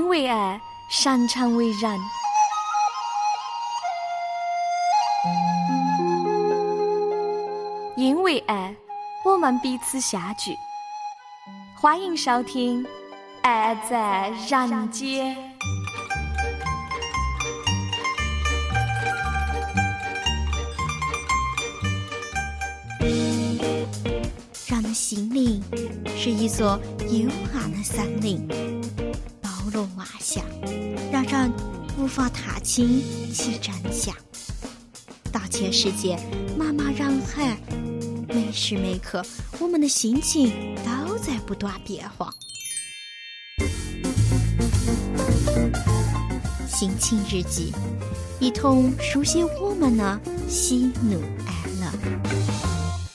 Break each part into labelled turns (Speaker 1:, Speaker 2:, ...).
Speaker 1: 因为爱，擅长为人。因为爱，我们彼此相聚。欢迎收听《爱在人间》。
Speaker 2: 人的心灵是一座幽暗的森林，包罗万象，让人无法踏清其真相。大千世界，茫茫人海，每时每刻，我们的心情都在不断变化。心情日记，一同书写我们的喜怒哀乐。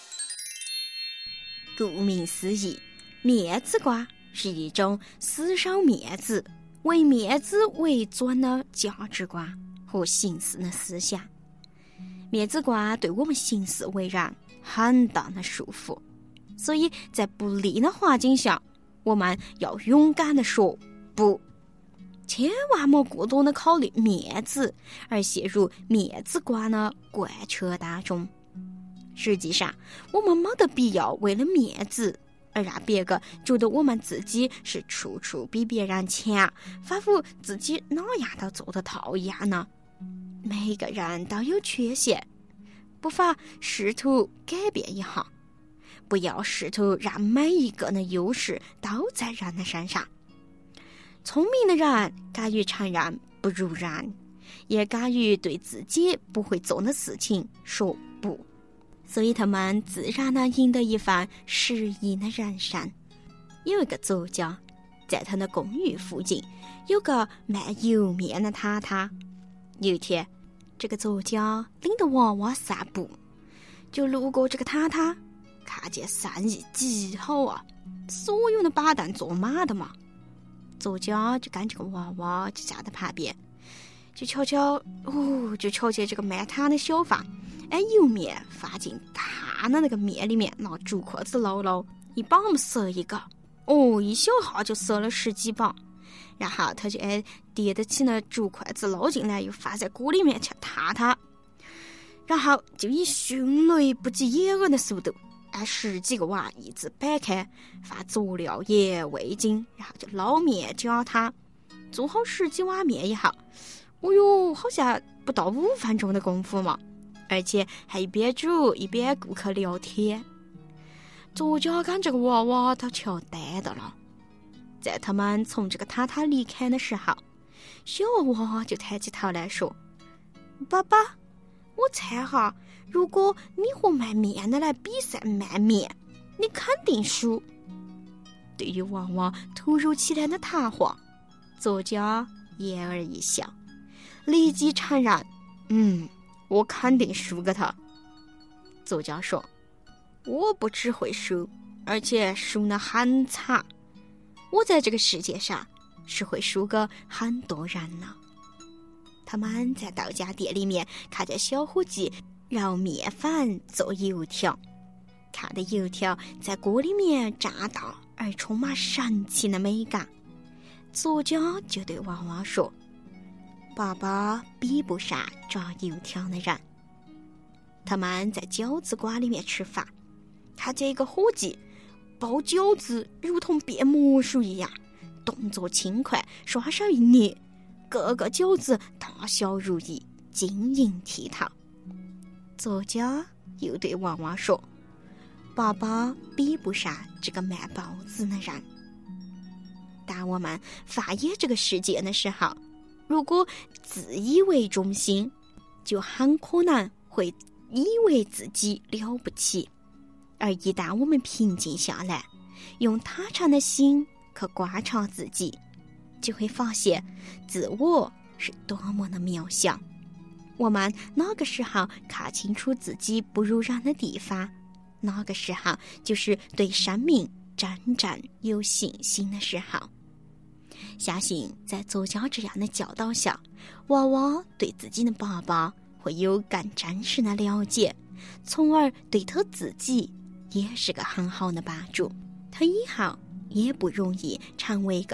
Speaker 2: 顾名思义，面子观是一种死守面子、为面子为尊的价值观和行事的思想。面子观对我们行事为人很大的束缚，所以在不利的环境下，我们要勇敢地说不，千万莫过多的考虑面子而陷入面子观的贯彻当中。实际上，我们没得必要为了面子而让别个觉得我们自己是处处比别人强，仿佛自己哪样都做得到一样呢。每个人都有缺陷，不妨试图改变一下，不要试图让每一个的优势都在人的身上。聪明的人敢于承认不如人，也敢于对自己不会做的事情说不，所以他们自然地赢得一番诗意的人生。有一个作家，在他的公寓附近有个卖油面的太太。有一天，这个作家领着娃娃散步，就路过这个太太，看见生意极好啊，所有的板凳坐满的嘛。作家就跟这个娃娃就站在旁边，就瞧见这个卖摊的小贩油面放进大的那个面里面，拿竹筷子捞，一把我们塞一个，一小下就塞了10几把。然后他就叠得起那竹筷子捞进来，又放在锅里面去烫，然后就以迅雷不及掩耳的速度按10几个碗一直摆开，放佐料、盐、味精，然后就捞面搅汤，做好10几碗面以后，好像不到5分钟的功夫嘛，而且还一边煮一边顾客聊天。作家跟这个娃娃都瞧呆的了。在他们从这个太太离开的时候，小娃娃就抬起头来说：“爸爸，我猜哈，如果你和卖面的来比赛卖面，你肯定输。”对于娃娃突如其来的谈话，作家掩耳一笑，立即承认：“我肯定输给他。”作家说：“我不只会输，而且输得很惨。我在这个世界上是会输给很多人了。”他们在豆浆店里面看见小伙计揉面粉做油条，看的油条在锅里面炸大而充满神奇的美感。作家就对娃娃说：“爸爸比不上炸油条的人。”他们在饺子馆里面吃饭，看见一个伙计包饺子如同变魔术一样，动作轻快，双手一捏，个个饺子大小如意，晶莹剔透。作家又对娃娃说：“爸爸比不上这个卖包子的人。”当我们放眼这个世界的时候，如果自以为中心，就很可能会以为自己了不起。而一旦我们平静下来，用坦诚的心去观察自己，就会发现自我是多么的渺小。我们哪个时候看清楚自己不如人的地方，哪个时候就是对生命真正有信心的时候。相信在作家这样的教导下，娃娃对自己的爸爸会有更真实的了解，从而对他自己也是个很好的帮助。他以后也不容易成为一个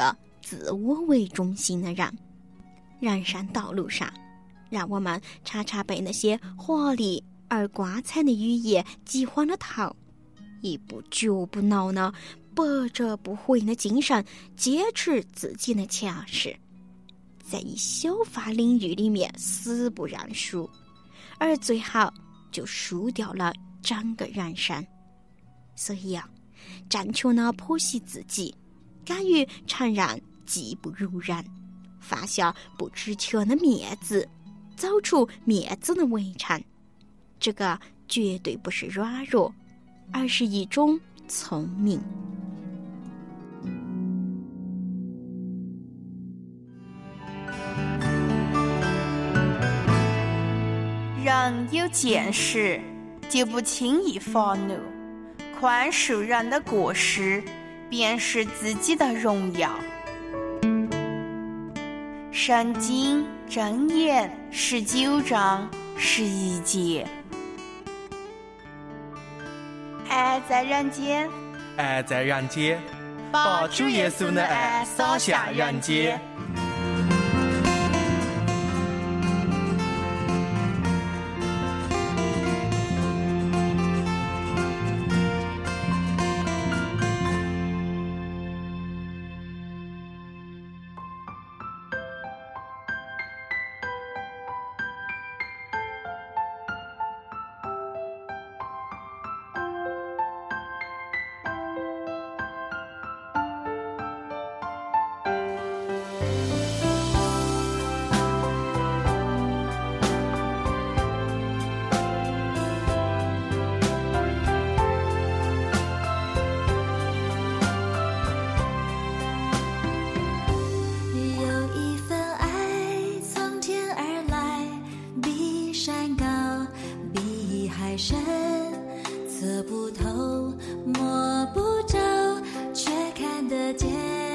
Speaker 2: 自我为中心的人。人生道路上，让我们常常被那些华丽而光彩的语言击昏了头，一步脚步挠呢，百折不回的精神坚持自己的强势，在一小块领域里面死不认输，而最后就输掉了整个人生。所以啊，正确的剖析自己，敢于承认技不如人，放下不值钱的面子，走出面子的围城，这个绝对不是软弱，而是一种聪明。
Speaker 3: 人有见识，就不轻易发怒，宽恕人的过失，便是自己的荣耀。圣经箴言19章11节。爱在人间，
Speaker 4: 爱在人间，把主耶稣的爱洒向人间。
Speaker 5: 深，测不透，摸不着，却看得见。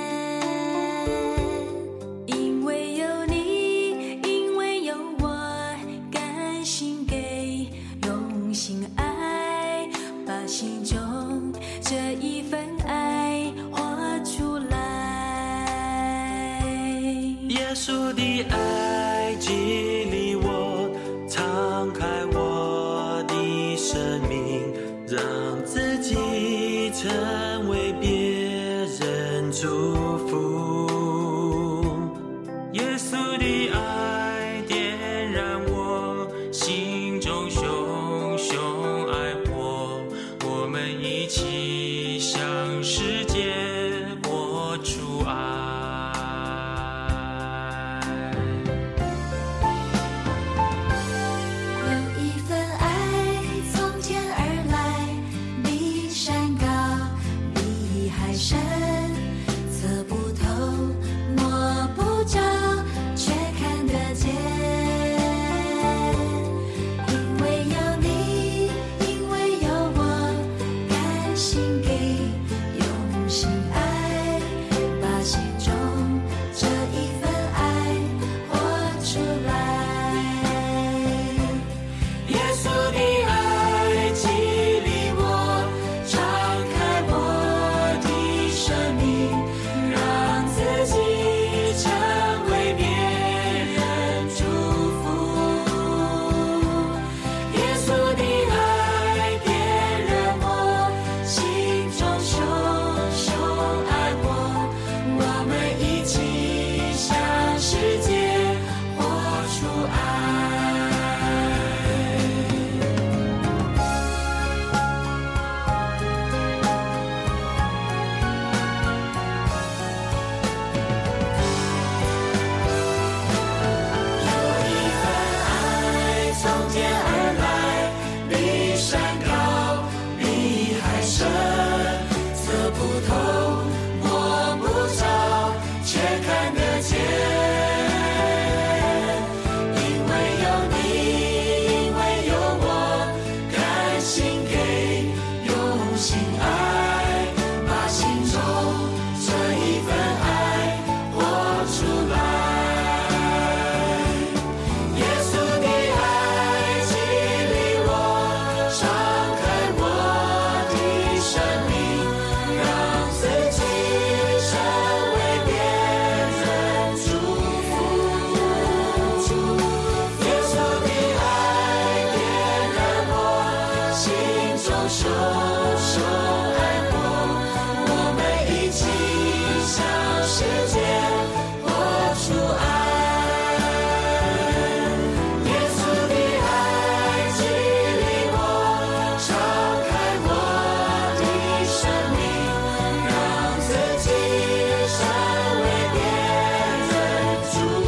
Speaker 5: 因为有你，因为有我，甘心给，用心爱，把心中这一份爱活出来。
Speaker 6: 耶稣的爱激励我，敞开我的生命，让自己成为别人祝福。耶稣的爱点燃我心中熊熊爱火，我们一起向手手爱火，我们一起向世界活出爱。耶稣的爱激励我，敞开我的生命，让自己成为别人祝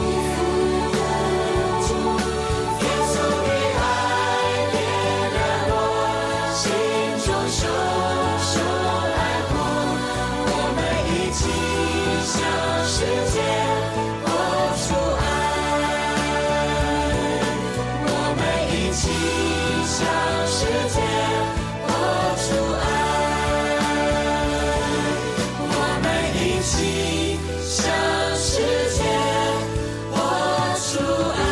Speaker 6: 福。耶稣的爱点燃我心中手手爱火，我们一起向世界活出爱，我们一起向世界活出爱，我们一起向世界活出爱。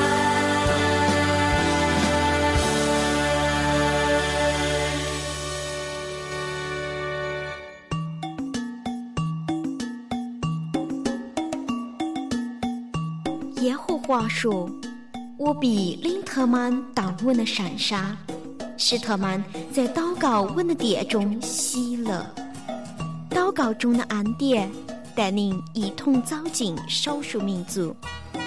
Speaker 2: 耶和华说：“我必领他们到我的山上，使他们在祷告我的殿中喜乐。祷告中的恩典，带领一同走进少数民族。”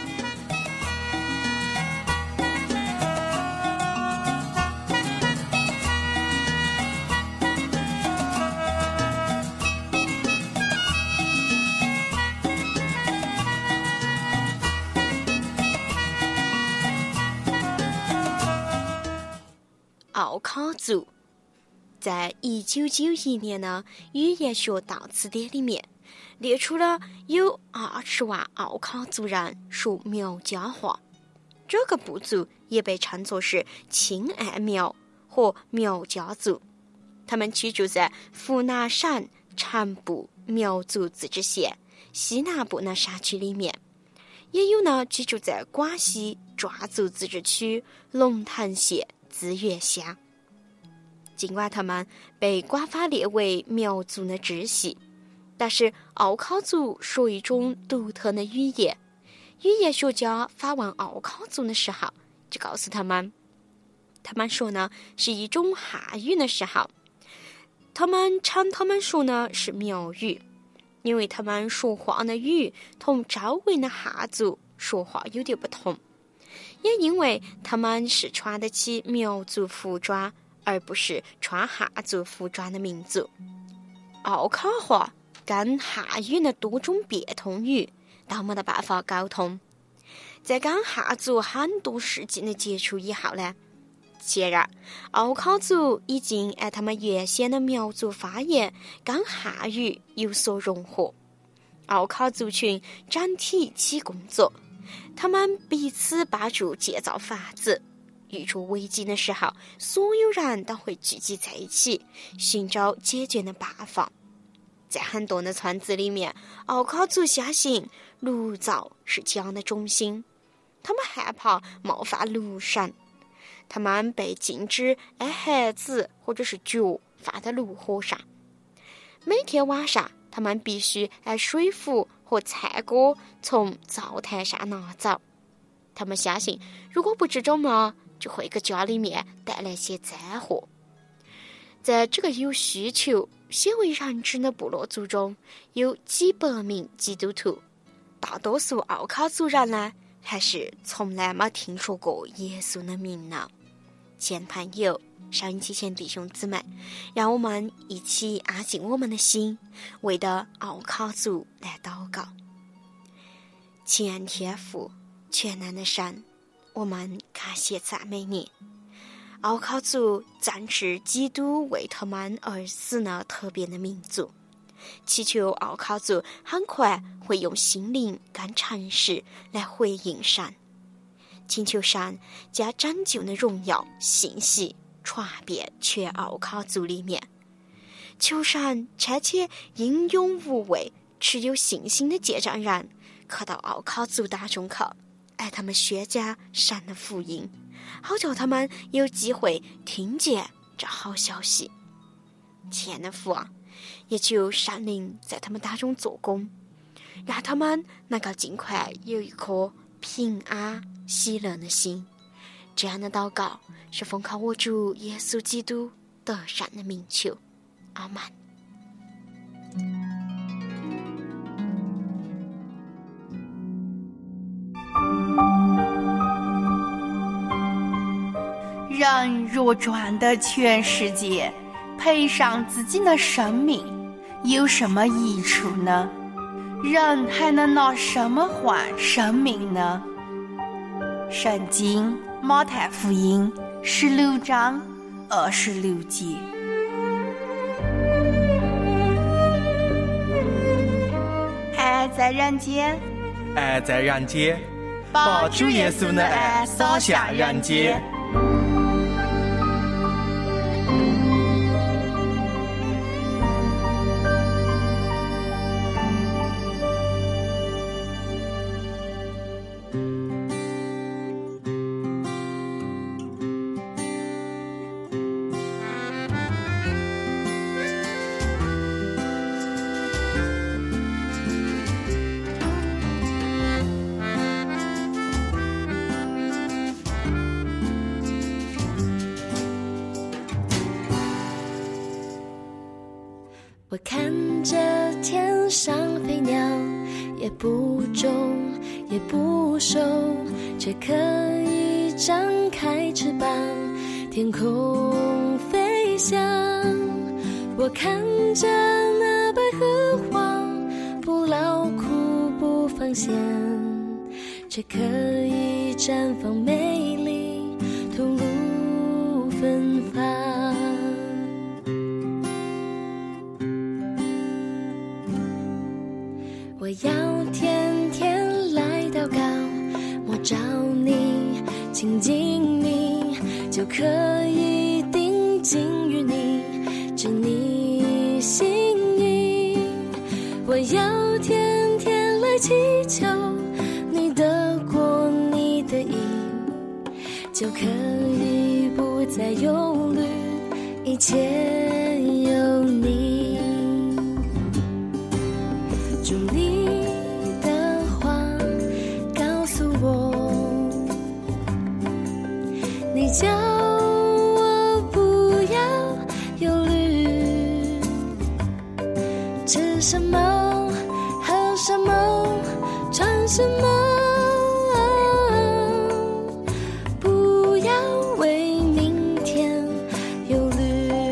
Speaker 2: 奥考族在1991年的语言学大词典里面列出了有20万奥考族人说苗家话，这个部族也被称作是亲爱苗和苗家族。他们居住在湖南省成都苗族自治县西南部的山区里面，也有呢居住在广西壮族自治区龙腾县资源乡。尽管他们被官方列为苗族的支系，但是奥考族说一种独特的语言。语言学家访问奥考族的时候，就告诉他们说呢是一种汉语的时候，他们称他们说呢是苗语，因为他们说话的语同周围的汉族说话有点不同，也因为他们是穿得起苗族服装而不是穿汉族服装的民族。奥考话跟汉语的多种变通语都没得办法沟通。在跟汉族很多世纪的接触以后呢，显然奥考族已经按他们原先的苗族方言跟汉语有所融合。奥考族群整体一起工作，他们彼此帮助建造房子，遇着危机的时候，所有人都会聚集在一起，寻找解决的办法。在很多的村子里面，奥考族相信炉灶是家的中心，他们害怕冒犯炉神，他们被禁止按鞋子或者是脚放在炉火上。每天晚上，他们必须按水壶和菜锅从灶台上拿走。他们相信，如果不这种嘛，就会给家里面带来些灾祸。在这个有需求、鲜为人知的部落族中，有几百名基督徒。大多数奥考族人呢，还是从来没听说过耶稣的名呢。亲朋友、收音机前弟兄姊妹，让我们一起安静我们的心，为的奥考族来祷告。亲爱的天父，全能的神，我们感谢赞美你。奥考族正是基督为他们而死的特别的民族，祈求奥考族很快会用心灵跟诚实来回应神，请求神将拯救的荣耀信息传遍全奥考族里面，求神差遣英勇无畏、持有信心的见证人可到奥考族当中去，爱他们宣讲神的福音，好叫他们有机会听见这好消息。亲爱的父啊，也求圣灵在他们当中做工，让他们能够尽快有一颗平安喜乐的心。这样的祷告是奉靠我主耶稣基督得胜的名求，阿们。
Speaker 3: 人若赚得全世界，赔上自己的生命，有什么益处呢？人还能拿什么换生命呢？圣经马太福音16章26节。爱在人间，
Speaker 4: 爱在人间，把主耶稣的爱洒向人间。
Speaker 5: 我看着天上飞鸟，也不种也不收，却可以张开翅膀，天空飞翔。我看着那百合花，不劳苦不放闲，却可以绽放美丽，吐露芬芳。我要天天来祷告，摸着你，亲近你，就可以定睛于你，知你心意。我要天天来祈求，你得过你的意，就可以不再忧虑，一切有你。主你的话告诉我，你叫我不要忧虑，吃什么喝什么穿什么，不要为明天忧虑。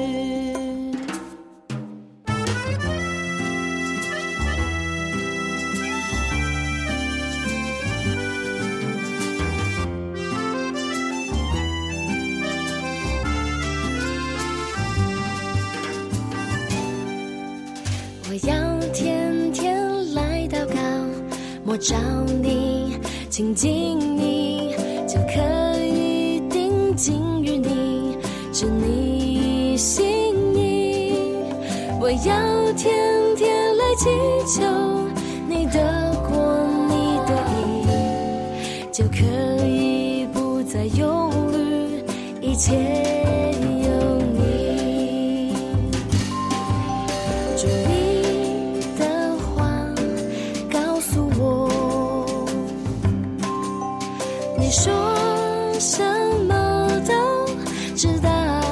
Speaker 5: 我要天天来祷告，摸着你，亲近你，就可以定睛于你，知你心意。我要天天来祈求，你得过你的意，就可以不再忧虑，一切有你。主你的话告诉我，你说什么都知道。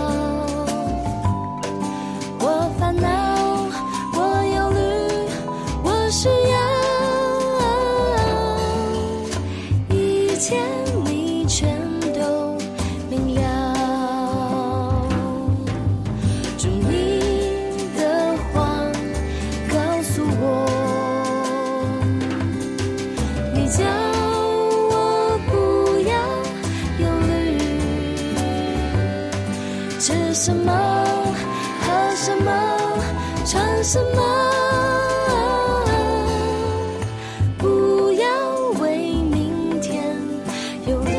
Speaker 5: 我烦恼，我忧虑，我需要，一切你全都明了。主你的话告诉我，你叫我不要忧虑，吃什么喝什么穿什么，不要为明天忧虑。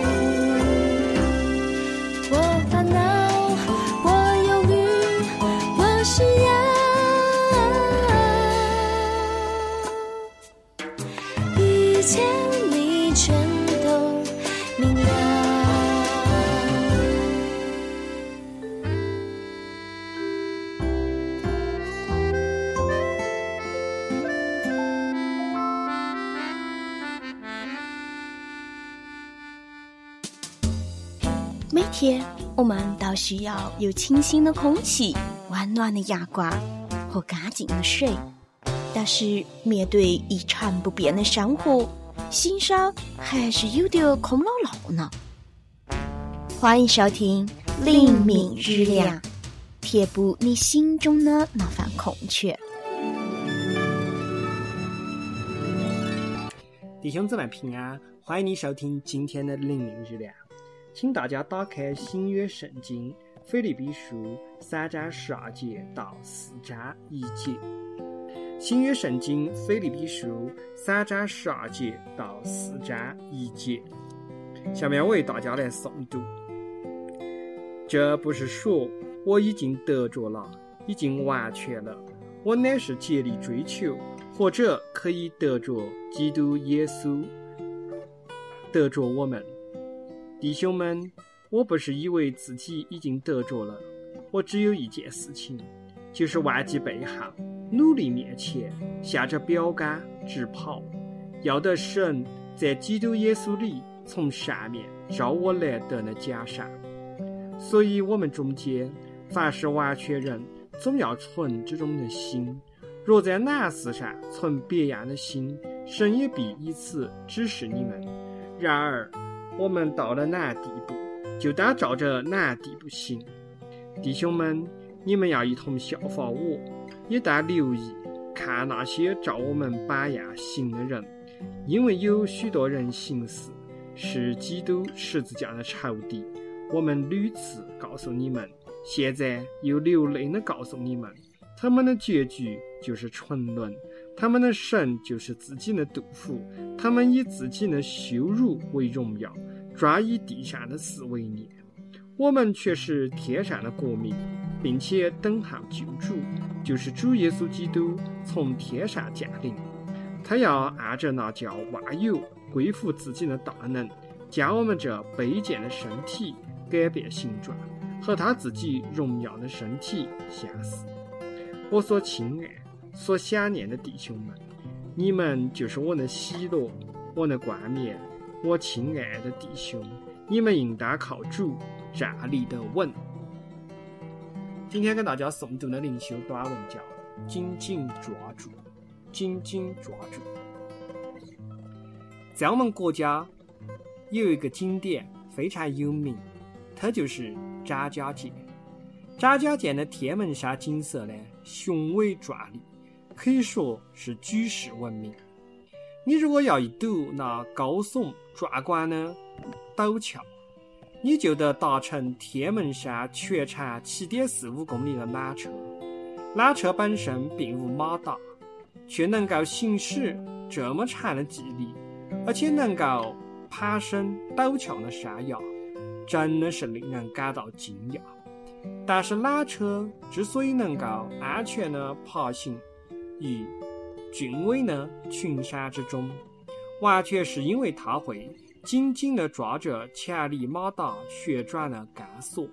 Speaker 5: 我烦恼，我忧虑，我需要，一切你全都明了。
Speaker 2: 每天我们都需要有清新的空气、温暖的阳光和干净的水。但是面对一成不变的生活，心上还是有点空落落呢。欢迎收听灵敏日亮，填补你心中的那份空缺。
Speaker 7: 弟兄姊妹平安，欢迎你收听今天的灵敏日亮。请大家打开新约圣经腓立比书3章12节到4章1节。新约圣经腓立比书3章12节到4章1节。下面我为大家来诵读。这不是说我已经得着了，已经完全了，我乃是竭力追求，或者可以得着基督耶稣，得着我们。弟兄们，我不是以为自己已经得着了，我只有一件事情，就是忘记背后，努力面前，向着标杆直跑，要得神在基督耶稣里从上面召我来得那奖赏。所以我们中间凡是完全人，总要存这种的心。若在哪事上存别样的心，神也必以此指示你们。然而我们到了哪地步，就当照着哪地步行。弟兄们，你们要一同效法我，也当留意看那些照我们榜样行的人，因为有许多人行事是基督十字架的仇敌。我们屡次告诉你们，现在又流泪地告诉你们，他们的结局就是沉沦，他们的神就是自己的杜甫，他们以自己的羞辱为荣耀，专以地上的事为念。我们却是天上的国民，并且等候救主，就是主耶稣基督从天上降临。他要按着那叫万有归附自己的大能，将我们这卑贱的身体改变形状，和他自己荣耀的身体相似。我所亲爱、所想念的弟兄们，你们就是我的喜乐，我的冠冕。我亲爱的弟兄，你们应当靠主站立得稳。今天跟大家诵读的灵修短文叫紧紧抓住，紧紧抓住。在我们国家有一个景点非常有名，它就是张家界。张家界的天门山景色呢，雄伟壮丽，可以说是举世闻名。你如果要一睹那高耸壮观的陡峭，你就得搭乘天门山全长7.45公里的缆车。缆车本身并无马达，却能够行驶这么长的距离，而且能够爬升陡峭的山崖，真的是令人感到惊讶。但是缆车之所以能够安全地爬行于峻伟的群山之中，完全是因为它会紧紧地抓着强力马达旋转的钢索。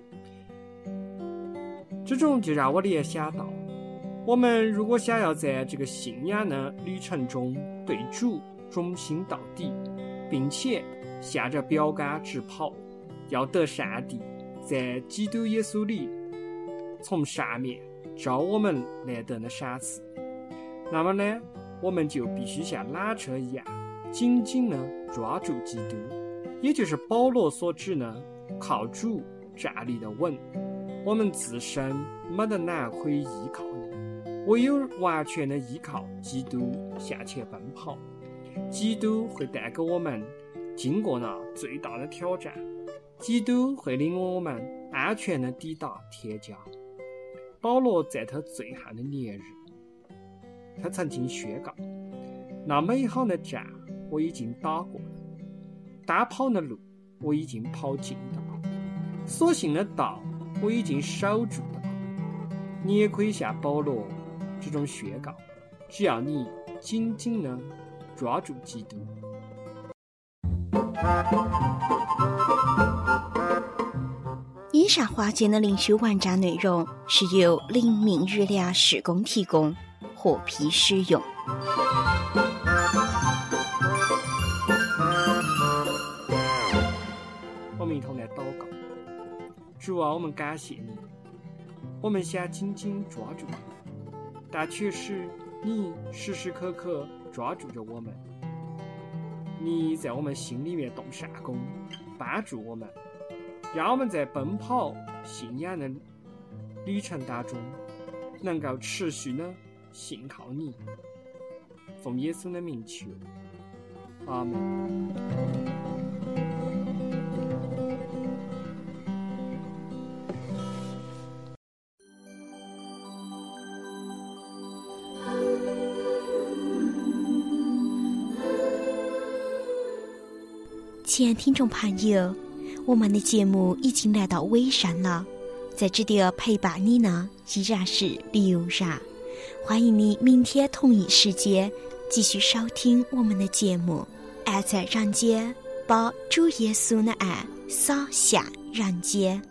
Speaker 7: 这种就让我联想到，我们如果想要在这个信仰的旅程中对主忠心到底，并且向着标杆直跑，要得上帝在基督耶稣里从上面召我们来得的赏赐，那么呢，我们就必须像缆车一样紧紧地抓住基督，也就是保罗所指的靠主站立得稳。我们自身没得哪可以依靠的，唯有完全的依靠基督向前奔跑。基督会带给我们经过那最大的挑战，基督会领我们安全地抵达天家。保罗在他最后的年日，他曾经宣告，那美好的仗我已经打过了，单跑的路我已经跑尽了，所信的道我已经守住了。你也可以像保罗这种宣告，只要你紧紧地抓住基督。
Speaker 2: 以上华简的灵修文章内容是由灵敏日亮事工提供，获批使用。
Speaker 7: 我们一同来祷告。 主啊，我们感谢你，我们想紧紧抓住你，但却是你时时刻刻抓住着我们。你在我们心里面动善功，帮助我们，让我们在奔跑信仰的旅程当中能够持续的信靠你。奉耶稣的名求，阿门。
Speaker 2: 亲爱听众朋友，我们的节目已经来到尾声了，在这里陪伴你呢依然是刘然，欢迎你明天同一时间继续收听我们的节目。爱在人间，把主耶稣的爱洒向人间。